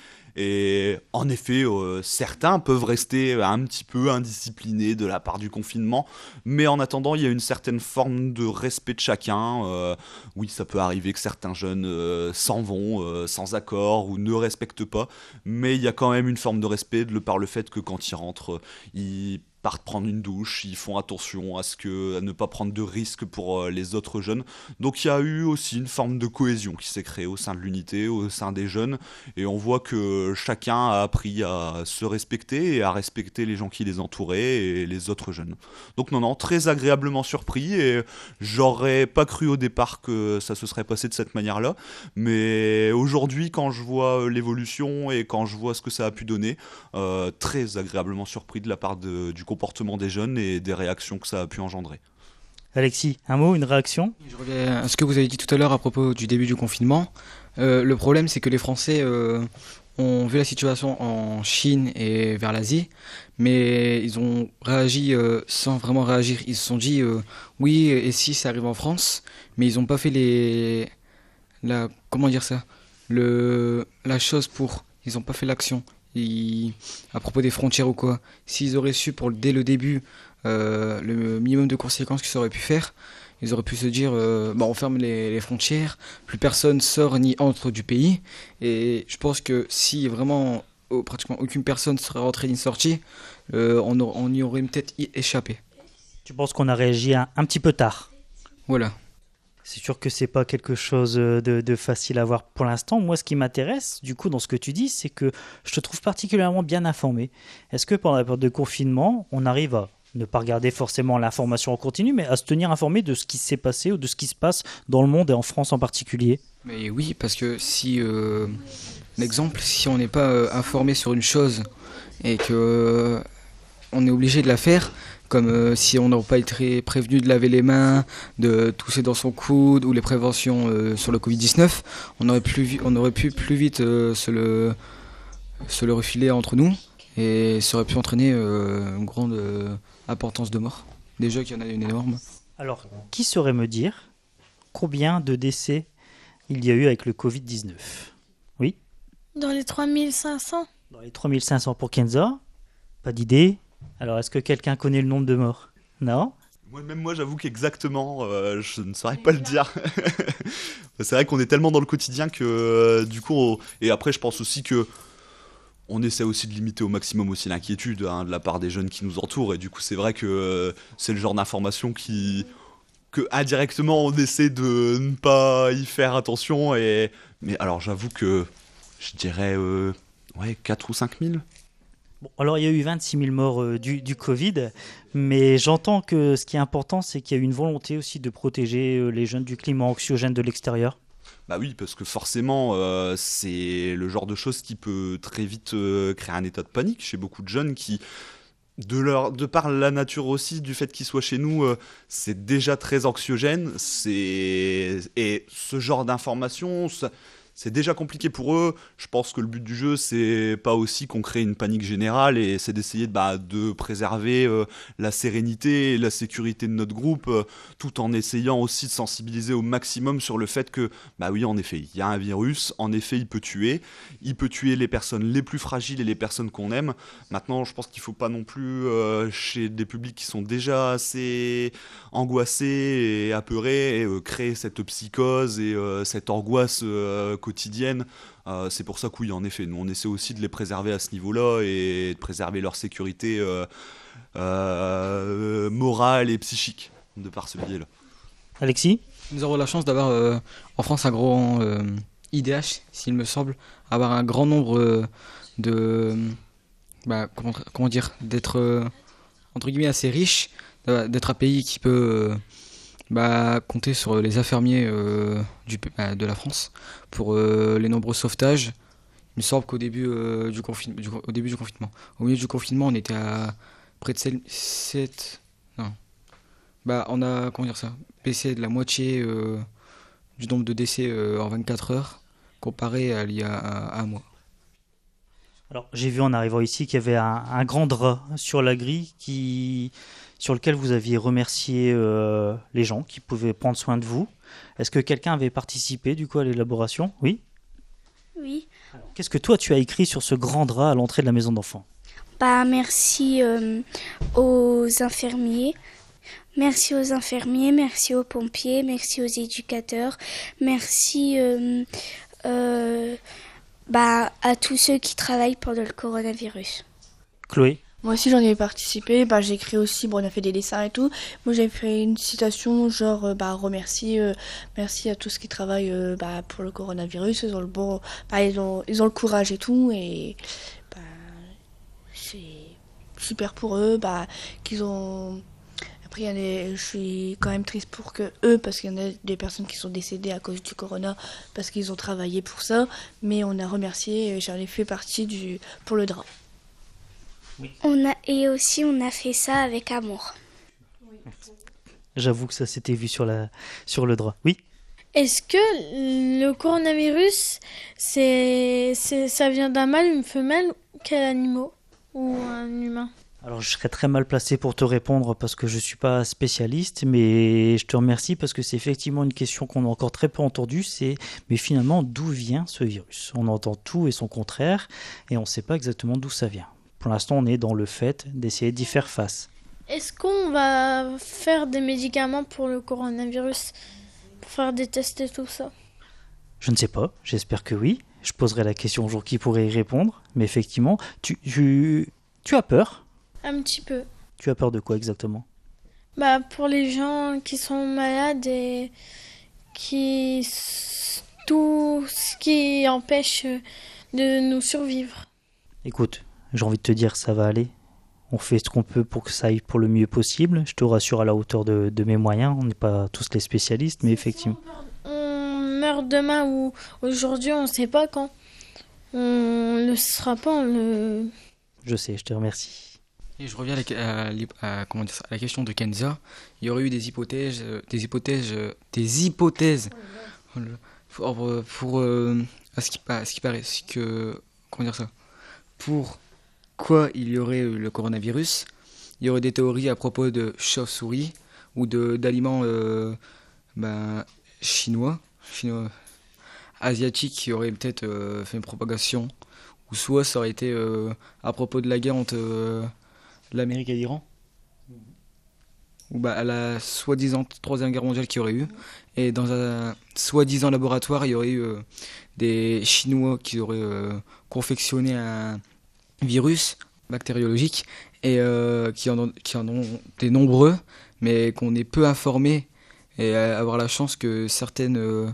Et en effet, euh, certains peuvent rester un petit peu indisciplinés de la part du confinement, mais en attendant, il y a une certaine forme de respect de chacun. Euh, oui, ça peut arriver que certains jeunes euh, s'en vont euh, sans accord ou ne respectent pas, mais il y a quand même une forme de respect de par le fait que quand ils rentrent, ils partent prendre une douche, ils font attention à, ce que, à ne pas prendre de risques pour euh, les autres jeunes. Donc il y a eu aussi une forme de cohésion qui s'est créée au sein de l'unité, au sein des jeunes, et on voit que chacun a appris à se respecter et à respecter les gens qui les entouraient et les autres jeunes. Donc non, non, très agréablement surpris, et j'aurais pas cru au départ que ça se serait passé de cette manière-là, mais aujourd'hui, quand je vois l'évolution et quand je vois ce que ça a pu donner, euh, très agréablement surpris de la part de, du comportement des jeunes et des réactions que ça a pu engendrer. Alexis, un mot, une réaction ? Je reviens à ce que vous avez dit tout à l'heure à propos du début du confinement. Euh, le problème, c'est que les Français euh, ont vu la situation en Chine et vers l'Asie, mais ils ont réagi euh, sans vraiment réagir. Ils se sont dit euh, oui, et si ça arrive en France, mais ils n'ont pas fait les, la, comment dire ça, le, la chose pour, ils n'ont pas fait l'action. Ils, à propos des frontières ou quoi, s'ils auraient su pour, dès le début euh, le minimum de conséquences qu'ils auraient pu faire, ils auraient pu se dire euh, bah on ferme les, les frontières, plus personne sort ni entre du pays. Et je pense que si vraiment oh, pratiquement aucune personne serait rentrée ni sortie, euh, on, on y aurait peut-être échappé. Tu penses qu'on a réagi un, un petit peu tard ? Voilà. C'est sûr que c'est pas quelque chose de, de facile à voir pour l'instant. Moi, ce qui m'intéresse, du coup, dans ce que tu dis, c'est que je te trouve particulièrement bien informé. Est-ce que pendant la période de confinement, on arrive à ne pas regarder forcément l'information en continu, mais à se tenir informé de ce qui s'est passé ou de ce qui se passe dans le monde et en France en particulier ? Mais oui, parce que si, euh, l'exemple, si on n'est pas euh, informé sur une chose et que euh, on est obligé de la faire, comme euh, si on n'a pas été prévenu de laver les mains, de tousser dans son coude, ou les préventions euh, sur le covid dix-neuf, on aurait, plus, on aurait pu plus vite euh, se, le, se le refiler entre nous, et ça aurait pu entraîner euh, une grande euh, importance de mort. Déjà qu'il y en a une énorme. Alors, qui saurait me dire combien de décès il y a eu avec le covid dix-neuf ? Oui ? Dans les trois mille cinq cents. Dans les trois mille cinq cents pour Kenza ? Pas d'idée ? Alors, est-ce que quelqu'un connaît le nombre de morts ? Non ? Moi, même moi, j'avoue qu'exactement, euh, je ne saurais pas le dire. C'est vrai qu'on est tellement dans le quotidien que, euh, du coup... On... Et après, je pense aussi que on essaie aussi de limiter au maximum aussi l'inquiétude hein, de la part des jeunes qui nous entourent. Et du coup, c'est vrai que euh, c'est le genre d'information qui... que indirectement, on essaie de ne pas y faire attention. Et... Mais alors, j'avoue que je dirais euh, ouais, quatre ou cinq mille. Bon, alors il y a eu vingt-six mille morts euh, du, du Covid, mais j'entends que ce qui est important, c'est qu'il y a eu une volonté aussi de protéger euh, les jeunes du climat anxiogène de l'extérieur. Bah oui, parce que forcément, euh, c'est le genre de choses qui peut très vite euh, créer un état de panique chez beaucoup de jeunes qui, de, leur, de par la nature aussi, du fait qu'ils soient chez nous, euh, c'est déjà très anxiogène. C'est... Et ce genre d'informations... Ça... c'est déjà compliqué pour eux. Je pense que le but du jeu, c'est pas aussi qu'on crée une panique générale, et c'est d'essayer de, bah, de préserver euh, la sérénité et la sécurité de notre groupe, euh, tout en essayant aussi de sensibiliser au maximum sur le fait que, bah oui, en effet, il y a un virus, en effet, il peut tuer, il peut tuer les personnes les plus fragiles et les personnes qu'on aime. Maintenant, je pense qu'il faut pas non plus, euh, chez des publics qui sont déjà assez angoissés et apeurés, et, euh, créer cette psychose et euh, cette angoisse euh, quotidienne. Euh, c'est pour ça que oui, en effet, nous on essaie aussi de les préserver à ce niveau-là et de préserver leur sécurité euh, euh, morale et psychique de par ce biais-là. Alexis ? Nous avons la chance d'avoir euh, en France un grand euh, I D H, s'il me semble, avoir un grand nombre euh, de... Bah, comment, comment dire, d'être euh, entre guillemets assez riche, d'être un pays qui peut euh, bah, compter sur les infirmiers euh, du, bah, de la France pour euh, les nombreux sauvetages. Il me semble qu'au début, euh, du confin- du, au début du confinement, au milieu du confinement, on était à près de sept... Non. Bah, on a, comment dire ça, baissé de la moitié euh, du nombre de décès euh, en vingt-quatre heures, comparé à il y a un, un mois. Alors, j'ai vu en arrivant ici qu'il y avait un, un grand drap sur la grille qui, sur lequel vous aviez remercié euh, les gens qui pouvaient prendre soin de vous. Est-ce que quelqu'un avait participé du coup à l'élaboration ? Oui ? Oui. Alors, qu'est-ce que toi tu as écrit sur ce grand drap à l'entrée de la maison d'enfants ? Bah, merci euh, aux infirmiers. Merci aux infirmiers, merci aux pompiers, merci aux éducateurs, merci euh, euh, bah, à tous ceux qui travaillent pendant le coronavirus. Chloé ? Moi aussi j'en ai participé, bah, j'ai écrit aussi, bon, on a fait des dessins et tout. Moi j'ai fait une citation genre euh, bah, remercie, euh, merci à tous qui travaillent euh, bah, pour le coronavirus, ils ont le bon, bah, ils ont, ils ont le courage et tout, et bah, c'est super pour eux, bah, qu'ils ont... Après, il y a des... je suis quand même triste pour que eux, parce qu'il y en a des personnes qui sont décédées à cause du corona, parce qu'ils ont travaillé pour ça, mais on a remercié, et j'en ai fait partie du... pour le drap. Oui. On a... Et aussi, on a fait ça avec amour. J'avoue que ça s'était vu sur, la... sur le drap. Oui ? Est-ce que le coronavirus, c'est... C'est... ça vient d'un mâle, une femelle, quel animal ou un humain ? Alors je serais très mal placé pour te répondre parce que je ne suis pas spécialiste, mais je te remercie parce que c'est effectivement une question qu'on a encore très peu entendue, c'est mais finalement d'où vient ce virus ? On entend tout et son contraire et on ne sait pas exactement d'où ça vient. Pour l'instant on est dans le fait d'essayer d'y faire face. Est-ce qu'on va faire des médicaments pour le coronavirus, pour faire des tests et tout ça ? Je ne sais pas, j'espère que oui. Je poserai la question au jour qui pourrait y répondre, mais effectivement, tu, tu, tu as peur ? Un petit peu. Tu as peur de quoi exactement ? Bah pour les gens qui sont malades et qui tout ce qui empêche de nous survivre. Écoute, j'ai envie de te dire ça va aller. On fait ce qu'on peut pour que ça aille pour le mieux possible. Je te rassure à la hauteur de, de mes moyens. On n'est pas tous les spécialistes, mais effectivement. On meurt demain ou aujourd'hui, on ne sait pas quand. On ne le sera pas. On le... Je sais, je te remercie. Et je reviens à la, à, à, comment dire ça, à la question de Kenza. Il y aurait eu des hypothèses, des hypothèses, des hypothèses pour, pour, pour euh, à ce qui, à ce qui paraît, que comment dire ça, pour quoi il y aurait le coronavirus. Il y aurait des théories à propos de chauves-souris ou de d'aliments euh, ben, chinois, chinois, asiatiques qui auraient peut-être euh, fait une propagation, ou soit ça aurait été euh, à propos de la guerre entre euh, l'Amérique et l'Iran, mmh. ou bah, à la soi-disant troisième guerre mondiale qu'il y aurait eu, et dans un soi-disant laboratoire, il y aurait eu euh, des Chinois qui auraient euh, confectionné un virus bactériologique, et euh, qui, en ont, qui en ont des nombreux, mais qu'on est peu informé, et euh, avoir la chance que certaines euh,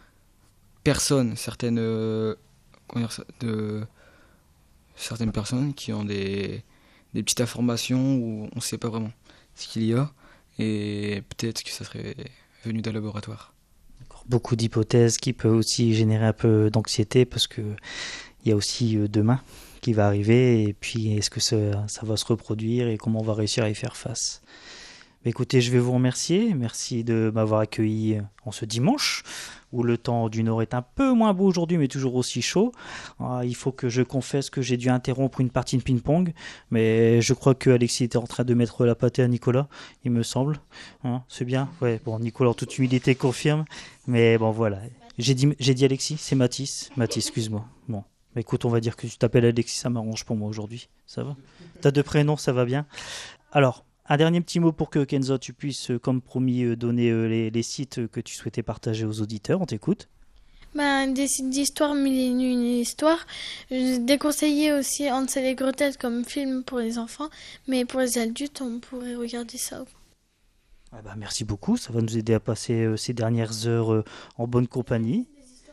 personnes, certaines, euh, comment dire ça, de, certaines personnes qui ont des des petites informations où on ne sait pas vraiment ce qu'il y a, et peut-être que ça serait venu d'un laboratoire. Beaucoup d'hypothèses qui peuvent aussi générer un peu d'anxiété parce qu'il y a aussi demain qui va arriver, et puis est-ce que ça, ça va se reproduire et comment on va réussir à y faire face. Écoutez, je vais vous remercier. Merci de m'avoir accueilli en ce dimanche, où le temps du Nord est un peu moins beau aujourd'hui, mais toujours aussi chaud. Ah, il faut que je confesse que j'ai dû interrompre une partie de ping-pong, mais je crois que Alexis était en train de mettre la pâtée à Nicolas, il me semble. Hein, c'est bien? Ouais, bon, Nicolas en toute humilité confirme, mais bon, voilà. J'ai dit, j'ai dit Alexis, c'est Mathis. Mathis, excuse-moi. Bon, écoute, on va dire que tu t'appelles Alexis, ça m'arrange pour moi aujourd'hui. Ça va? T'as deux prénoms, ça va bien? Alors, un dernier petit mot pour que Kenza, tu puisses, comme promis, donner les, les sites que tu souhaitais partager aux auditeurs. On t'écoute. Bah, des sites d'histoire, mille et une histoires. Je déconseillais aussi Hansel et Gretel comme film pour les enfants, mais pour les adultes, on pourrait regarder ça. Ah bah, merci beaucoup, ça va nous aider à passer euh, ces dernières heures euh, en bonne compagnie.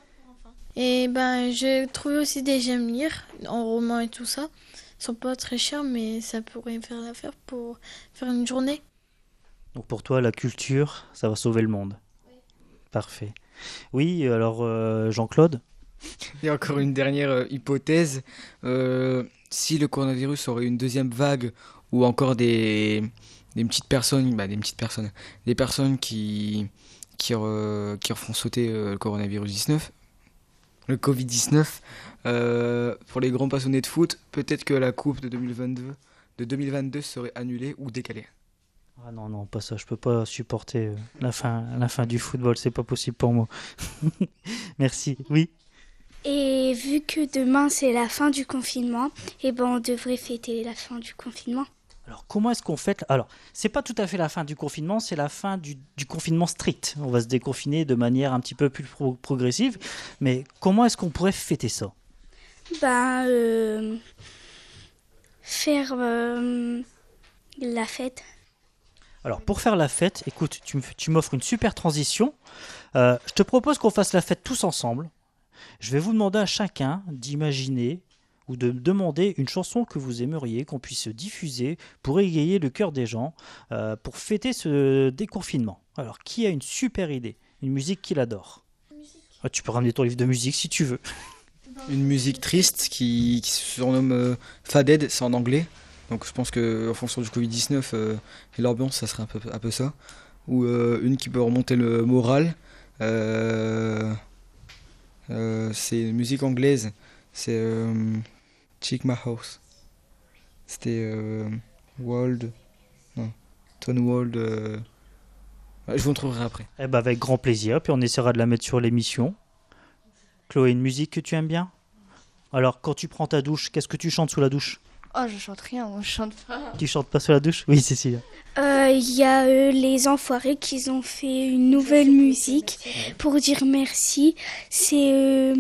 Et ben, j'ai trouvé aussi des j'aime lire en roman et tout ça. Ils sont pas très chers, mais ça pourrait faire l'affaire pour faire une journée. Donc pour toi, la culture, ça va sauver le monde. Oui. Parfait. Oui, alors euh, Jean-Claude? Il y a encore une dernière euh, hypothèse. Euh, si le coronavirus aurait une deuxième vague ou encore des, des petites personnes, bah, des petites personnes, des personnes qui, qui, euh, qui refont sauter euh, le coronavirus dix-neuf, le covid dix-neuf, euh, pour les grands passionnés de foot, peut-être que la coupe de deux mille vingt-deux, de deux mille vingt-deux serait annulée ou décalée. Ah non, non, pas ça, je peux pas supporter euh, la, fin, la fin du football, c'est pas possible pour moi. Merci, oui. Et vu que demain c'est la fin du confinement, eh ben on devrait fêter la fin du confinement. Alors comment est-ce qu'on fête? Alors, c'est pas tout à fait la fin du confinement, c'est la fin du, du confinement strict. On va se déconfiner de manière un petit peu plus pro- progressive, mais comment est-ce qu'on pourrait fêter ça? Ben, euh, faire euh, la fête. Alors, pour faire la fête, écoute, tu, me, tu m'offres une super transition. Euh, je te propose qu'on fasse la fête tous ensemble. Je vais vous demander à chacun d'imaginer ou de demander une chanson que vous aimeriez qu'on puisse diffuser pour égayer le cœur des gens, euh, pour fêter ce déconfinement. Alors, qui a une super idée? Une musique qu'il adore? Ah, tu peux ramener ton livre de musique si tu veux. Une musique triste qui, qui se surnomme euh, Faded, c'est en anglais. Donc je pense qu'en fonction du covid dix-neuf euh, et l'ambiance, ça serait un peu, un peu ça. Ou euh, une qui peut remonter le moral. Euh, euh, c'est une musique anglaise. C'est euh, Check My House. C'était euh, World. Non, Tone World. Euh... Je vous en trouverai après. Eh ben avec grand plaisir. Puis on essaiera de la mettre sur l'émission. Chloé, une musique que tu aimes bien? Alors, quand tu prends ta douche, qu'est-ce que tu chantes sous la douche? Oh, je chante rien, moi, je chante pas. Tu chantes pas sous la douche? Oui, Cécilia. Il euh, y a euh, les Enfoirés qui ont fait une nouvelle musique pour dire merci. C'est euh,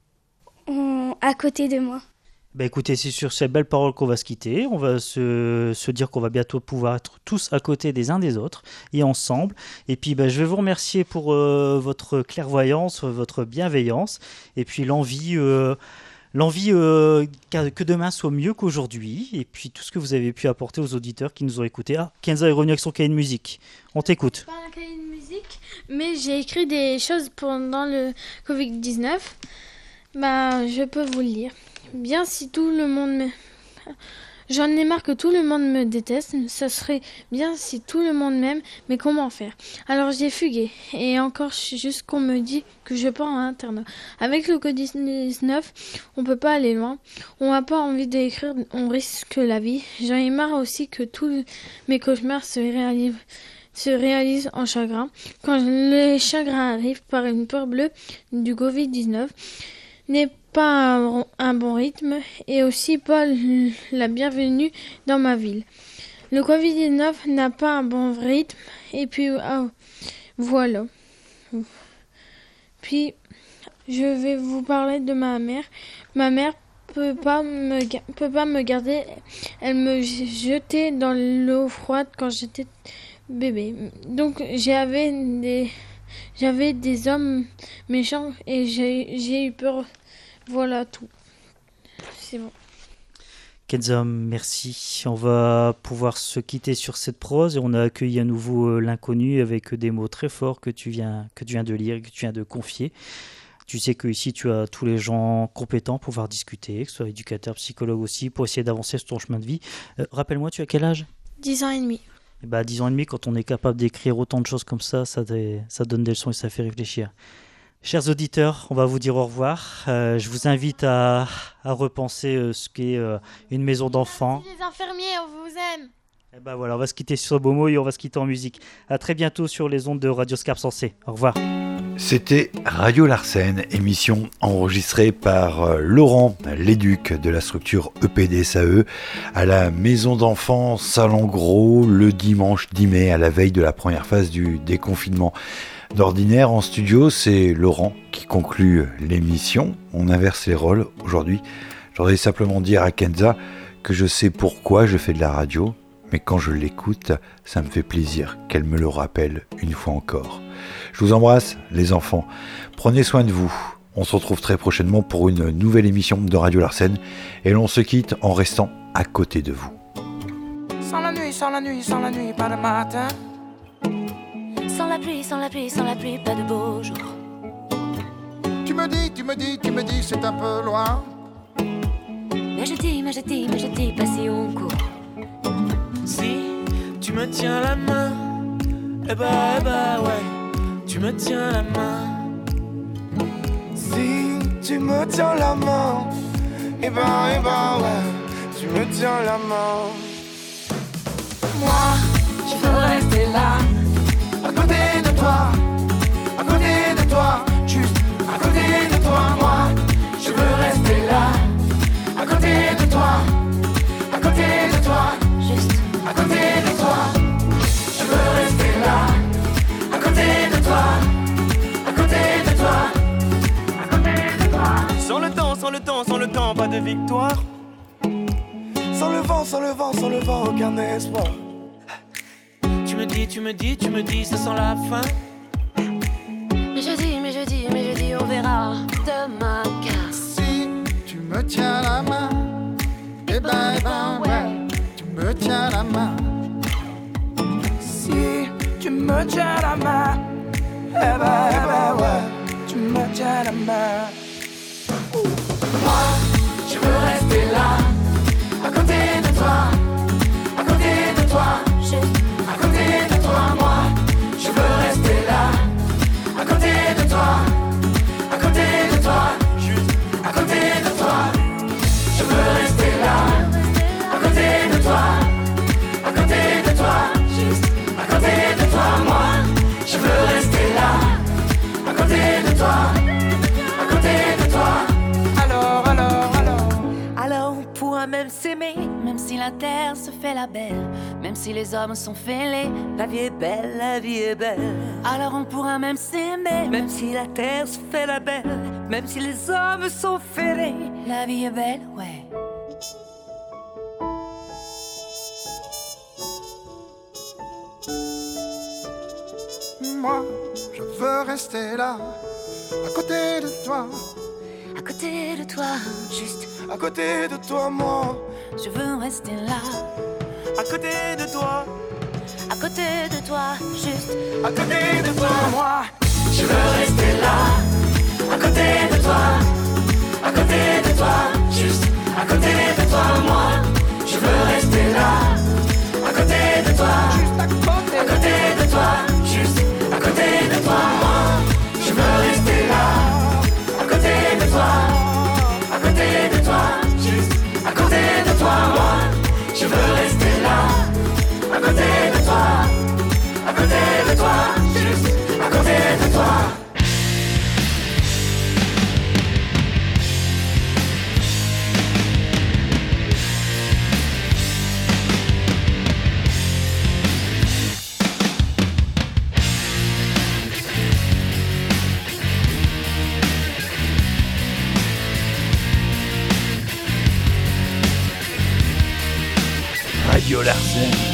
en, à côté de moi. Bah écoutez, c'est sur ces belles paroles qu'on va se quitter. On va se, se dire qu'on va bientôt pouvoir être tous à côté des uns des autres et ensemble. Et puis bah, je vais vous remercier pour euh, votre clairvoyance, votre bienveillance et puis l'envie, euh, l'envie euh, que demain soit mieux qu'aujourd'hui. Et puis tout ce que vous avez pu apporter aux auditeurs qui nous ont écoutés. Ah, Kenza est revenu avec son cahier de musique. On t'écoute. Pas un cahier de musique, mais j'ai écrit des choses pendant le covid dix-neuf. Bah, je peux vous le lire. Bien si tout le monde me... J'en ai marre que tout le monde me déteste. Ça serait bien si tout le monde m'aime, mais comment faire? Alors j'ai fugué. Et encore juste qu'on me dit que je pars en internat. Avec le covid dix-neuf, on peut pas aller loin. On n'a pas envie d'écrire, on risque la vie. J'en ai marre aussi que tous mes cauchemars se réalisent. se réalise en chagrin. Quand les chagrins arrivent par une peur bleue du covid dix-neuf, n'est pas un, un bon rythme et aussi pas l- la bienvenue dans ma ville. Le covid dix-neuf n'a pas un bon rythme et puis ah, voilà. Puis je vais vous parler de ma mère. Ma mère peut pas me peut pas me garder. Elle me jetait dans l'eau froide quand j'étais bébé. Donc j'avais des j'avais des hommes méchants et j'ai j'ai eu peur. Voilà tout. C'est bon. Kenza, merci. On va pouvoir se quitter sur cette prose et on a accueilli à nouveau euh, l'inconnu avec des mots très forts que tu viens que tu viens de lire et que tu viens de confier. Tu sais que ici tu as tous les gens compétents pour pouvoir discuter, que ce soit éducateur, psychologue aussi, pour essayer d'avancer sur ton chemin de vie. Euh, rappelle-moi, tu as quel âge? Dix ans et demi. Et bah, à dix ans et demi, quand on est capable d'écrire autant de choses comme ça, ça, dé- ça donne des leçons et ça fait réfléchir. Chers auditeurs, on va vous dire au revoir. Euh, je vous invite à, à repenser euh, ce qu'est euh, une maison d'enfants. Les infirmiers, on vous aime. Et bah voilà, on va se quitter sur ce beau mot et on va se quitter en musique. À très bientôt sur les ondes de Radio Scarpe Sensée. Au revoir. C'était Radio Larsen, émission enregistrée par euh, Laurent, l'éduc de la structure E P D S A E, à la maison d'enfants Salengros le dimanche dix mai, à la veille de la première phase du déconfinement. D'ordinaire, en studio, c'est Laurent qui conclut l'émission. On inverse les rôles aujourd'hui. J'aurais simplement dire à Kenza que je sais pourquoi je fais de la radio, mais quand je l'écoute, ça me fait plaisir qu'elle me le rappelle une fois encore. Je vous embrasse, les enfants. Prenez soin de vous. On se retrouve très prochainement pour une nouvelle émission de Radio Larsen et l'on se quitte en restant à côté de vous. Sans la nuit, sans la nuit, sans la nuit, pas de matin. Sans la pluie, sans la pluie, sans la pluie, pas de beau jour. Tu me dis, tu me dis, tu me dis, c'est un peu loin. Mais je dis, mais je dis, mais je dis, pas si on court. Si tu me tiens la main, eh bah, eh bah ouais, tu me tiens la main. Si tu me tiens la main, eh ben, eh ben, ouais, tu me tiens la main. Moi, je veux rester là, à côté de toi, à côté de toi, juste à côté de toi. Moi, je veux rester là, à côté de toi, à côté de toi, juste à côté de toi. Je veux rester là, à côté de toi, à côté de toi, à côté de toi. Sans le temps, sans le temps, sans le temps, pas de victoire. Sans le vent, sans le vent, sans le vent, aucun espoir. Tu me dis, tu me dis, tu me dis, ça sent la fin. Mais je dis, mais je dis, mais je dis, on verra demain car Si tu me tiens la main, eh ben, eh ben, ouais, tu me tiens la main. Si tu me tiens la main, eh ben, eh ben, ouais, tu me tiens la main. Moi, je veux rester là, à côté de toi, à côté de toi, juste à côté de toi. Moi, je veux rester là, à côté de toi, à côté de toi, juste à côté de toi. Je veux rester là, à côté de toi, à côté de toi, juste à côté de toi. Moi, je veux rester là, à côté de toi, à côté de toi. Alors, alors, alors. alors on pourra même s'aimer, même si la terre se fait la belle, même si les hommes sont fêlés, la vie est belle, la vie est belle. Alors on pourra même s'aimer, même si la terre se fait la belle, même si les hommes sont fêlés, la vie est belle, ouais. Moi, je veux rester là, à côté de toi, À côté de toi, juste à côté de toi, moi. je veux rester là, À côté de toi, à côté de toi, juste À côté de toi, moi, je veux rester là, à côté de toi, à côté de toi, juste à côté de toi. Moi, je veux rester là, à côté de toi, juste à côté, à côté de toi, juste à côté de toi. Moi, je veux rester là, à côté de toi, à côté de toi, juste à côté de toi. Moi, je veux rester là, à côté de toi, à côté de toi, juste à côté de toi. Radio Larsen.